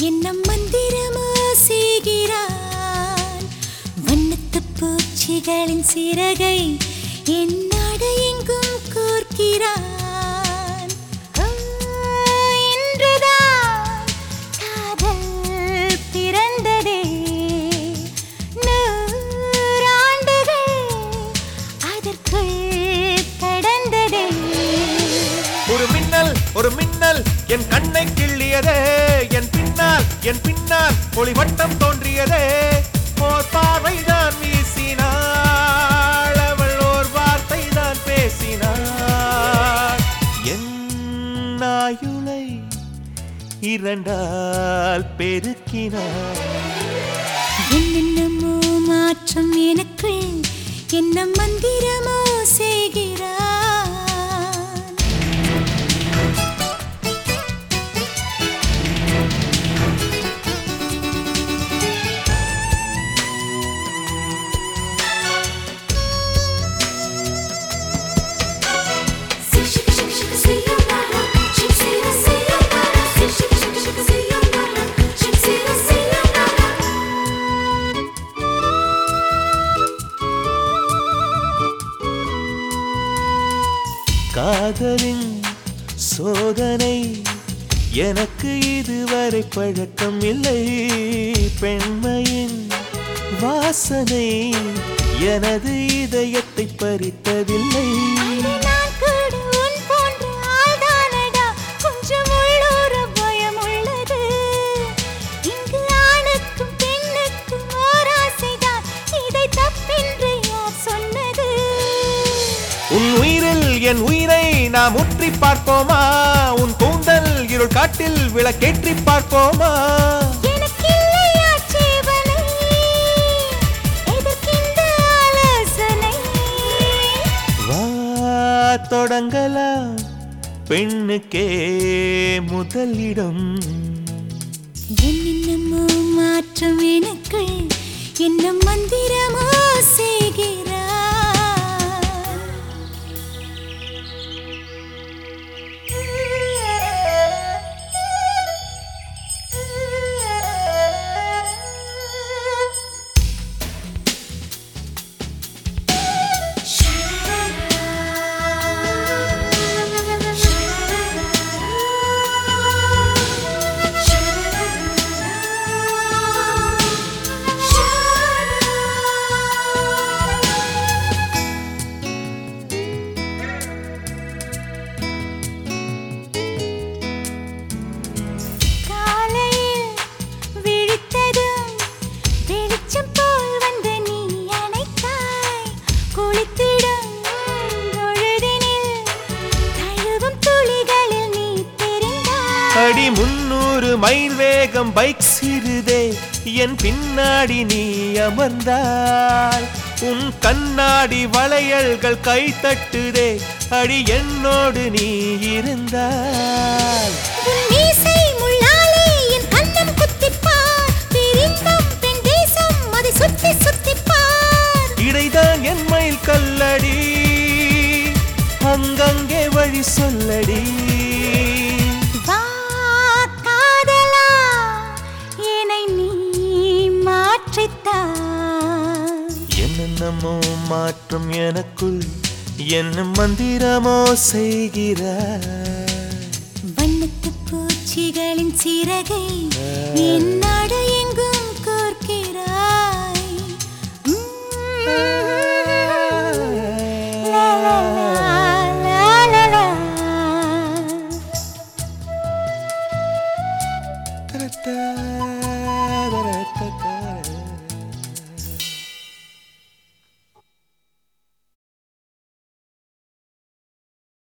என்ன மந்திரமோ செய்கிறான் வண்ணத்து பூச்சிகளின் சிறகை என்னோட எங்கும் கோர்க்கிறான் இன்றுதான் காதல் பிறந்ததே நூறாண்டுகள் அதற்குள் கடந்ததே ஒரு மின்னல் என் கண்ணை கிள்ளியதே என் பின்னால் ஒளிவட்டம் தோன்றியதே ஓர் பார்வைதான் வீசினாள் அவள் ஓர் வார்த்தை தான் பேசினாள் என் ஆயுளை இரண்டால் பெருக்கினாள் என்னென்னமோ மாற்றம் எனக்குள் என்ன மந்திரமோ செய்கிறான் காதலின் சோதனை எனக்கு இதுவரை பழக்கம் இல்லை பெண்மையின் வாசனை எனது இதயத்தை பறித்ததில்லை உன் உயிரில் என் உயிரை நாம் உற்றி பார்ப்போமா உன் கூந்தல் இருள் காட்டில் விளக்கேற்றி பார்ப்போமா வா தொடங்கலாம் பெண்ணுக்கே முதலிடம் என்னென்னமோ மாற்றம் எனக்கு என்ன மந்திரமோ செய்கிறான் அடி 300 மைல் வேகம் பைக் சிறுதே என் பின்னாடி நீ அமர்ந்தால் உன் கண்ணாடி வளையல்கள் கை தட்டுதே அடி என்னோடு நீ இருந்தால் இடைதான் என் மயில் கல்லடி அங்கங்கே வழி சொல்லடி என்னென்னமோ மாற்றம் எனக்குள் என்ன மந்திரமோ செய்கிறாய் வண்ணத்து பூச்சிகளின் சிறகை என்னோட எங்கும் கோர்க்கிறாய்